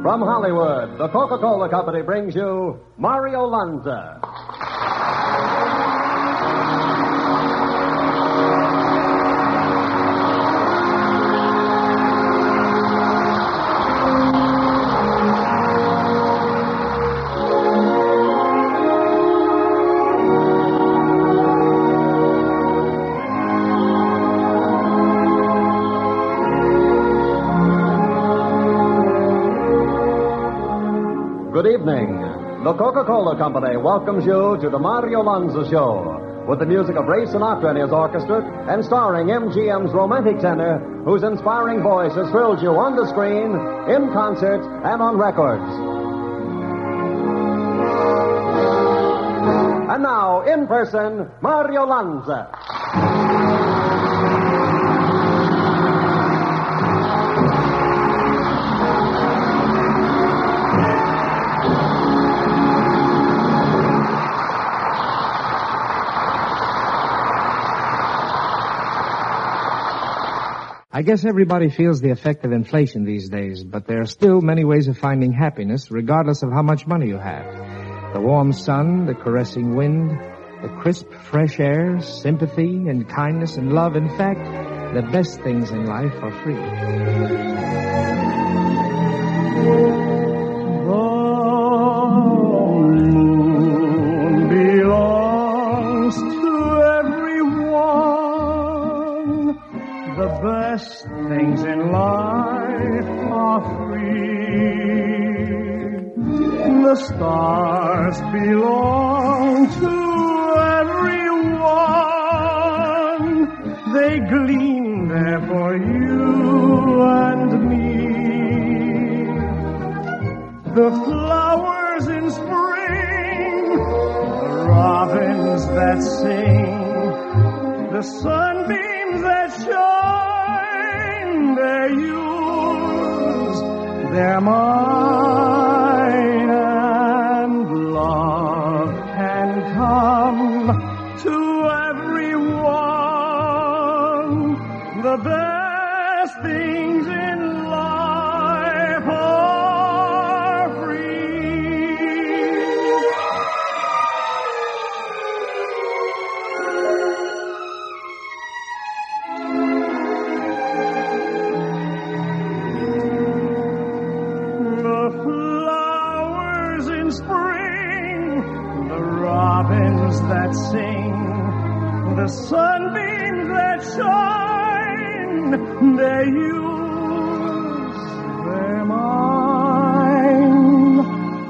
From Hollywood, the Coca-Cola Company brings you Mario Lanza. Good evening. The Coca-Cola Company welcomes you to the Mario Lanza Show with the music of Ray Sinatra and his orchestra and starring MGM's romantic tenor whose inspiring voice has thrilled you on the screen, in concert, and on records. And now, in person, Mario Lanza. I guess everybody feels the effect of inflation these days, but there are still many ways of finding happiness, regardless of how much money you have. The warm sun, the caressing wind, the crisp, fresh air, sympathy and kindness and love. In fact, the best things in life are free. The best things in life are free. The stars belong to everyone. They gleam there for you and me. The flowers in spring, the robins that sing, the sunbeams that shine, they're yours, they're mine, and love can come to everyone. The best things in life are free. The flowers in spring, the robins that sing, the sunbeams that shine, they're yours, they're mine,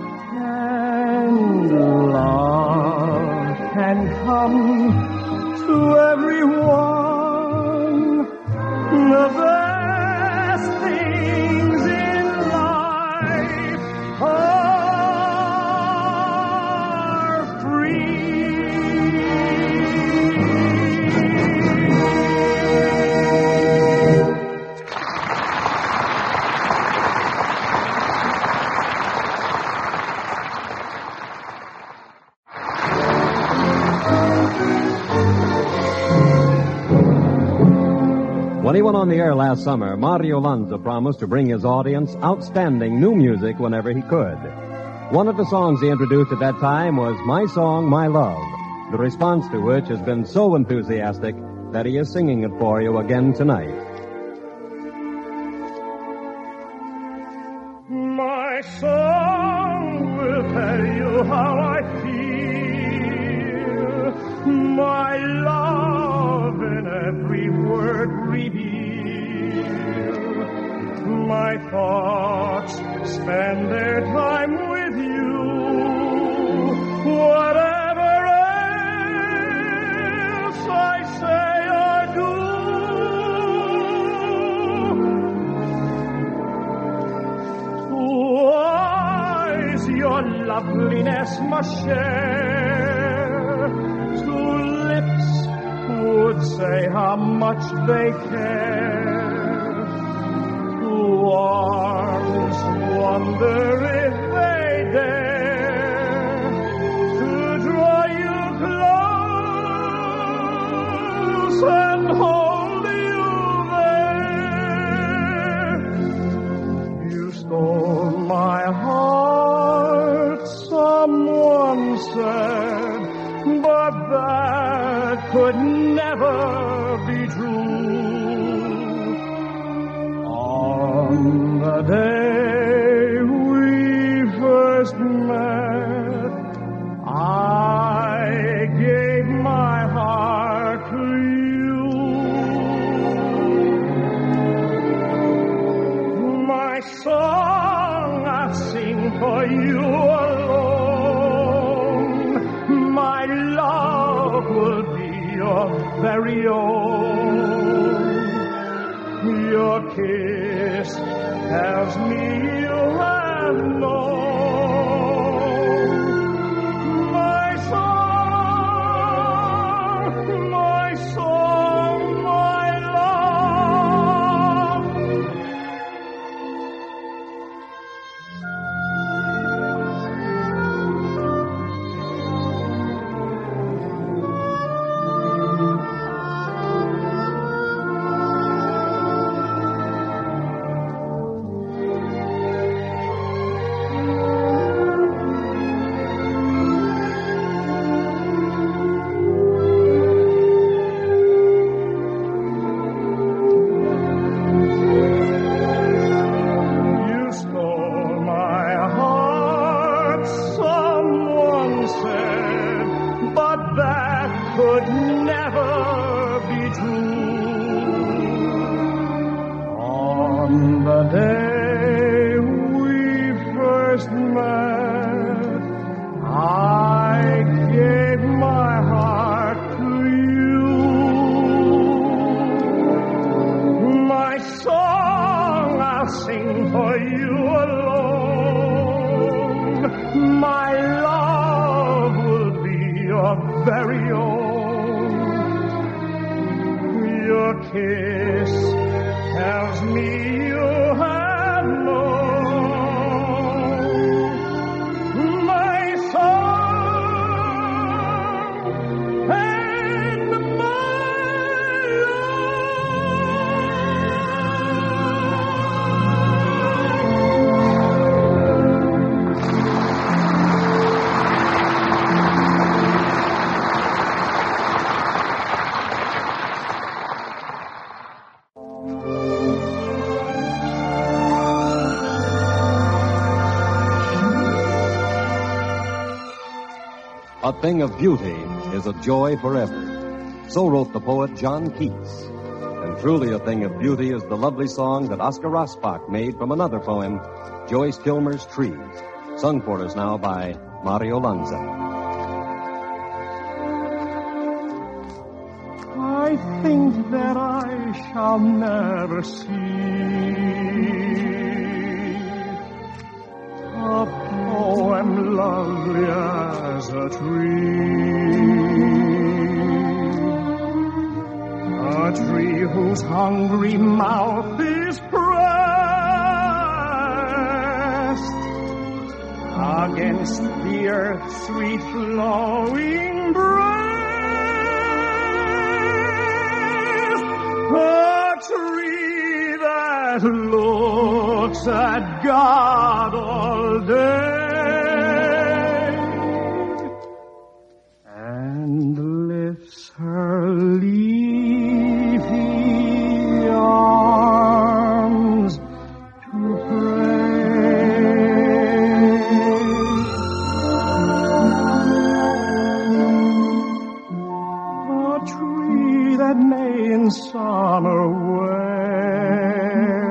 and love can come to everyone. The best things in life are free. When he went on the air last summer, Mario Lanza promised to bring his audience outstanding new music whenever he could. One of the songs he introduced at that time was My Song, My Love, the response to which has been so enthusiastic that he is singing it for you again tonight. My song will tell you how I feel. My love in every word reveal. My thoughts spend their time with you. Whatever else I say or do, eyes your loveliness must share. To lips would say how much they care. To arms wonder if they dare to draw you close and hold you there. You stole my day we first met, I gave my heart to you. My song I sing for you alone. My love will be your very own. Your kiss tells me you have known my song, my song, my love. Could never be true. On the day we first met, I gave my heart to you. My song I'll sing for you alone. My love will be your very own. Your kiss tells me you have known my song and my A thing of beauty is a joy forever. So wrote the poet John Keats. And truly a thing of beauty is the lovely song that Oscar Rossbach made from another poem, Joyce Kilmer's Trees, sung for us now by Mario Lanza. I think that I shall never see a poem lovely as a tree whose hungry mouth is pressed against the earth's sweet flowing breast, a tree that looks at God all day and lifts her leafy arms to pray. A tree that may in summer wear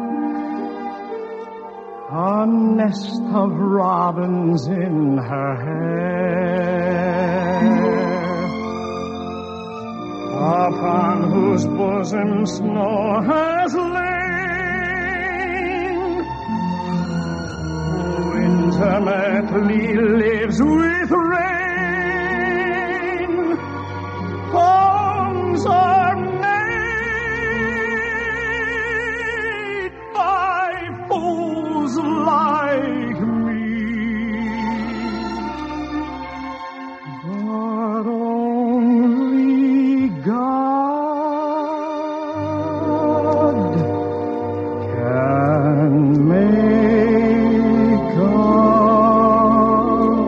a nest of robins in her hair, upon whose bosom snow has lain, who intimately lives with rain. Homes are made by fools like me, but only God can make a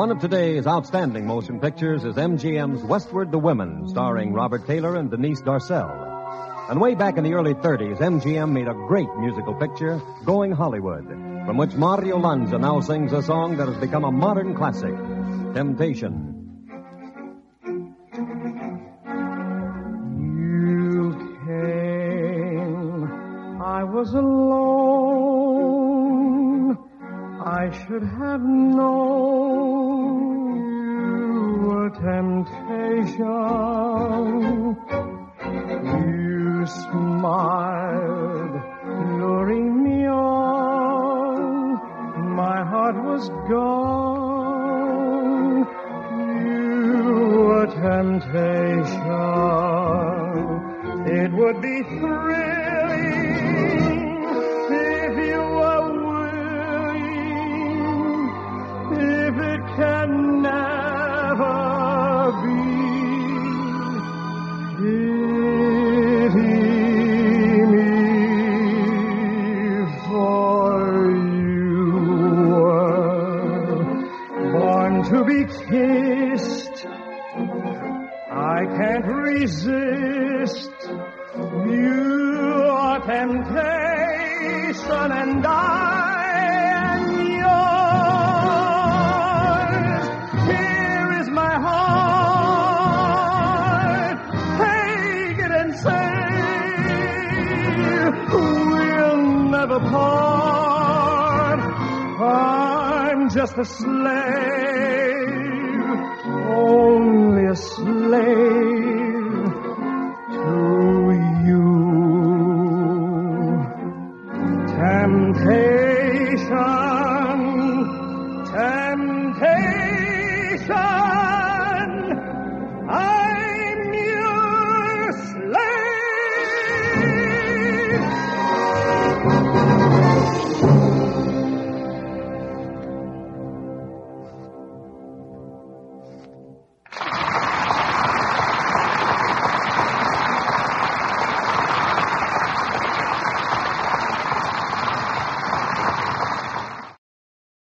One of today's outstanding motion pictures is MGM's Westward the Women, starring Robert Taylor and Denise Darcell. And way back in the early 30s, MGM made a great musical picture, Going Hollywood, from which Mario Lanza now sings a song that has become a modern classic, Temptation. You came, I was alone, I should have known you were temptation. You smiled, luring me on. My heart was gone. You were temptation. It would be thrilling if you were willing. If it can never be. To be kissed, I can't resist. You are temptation, and I am yours. Here is my heart. Take it and say we'll never part. I'm just a slave, only a slave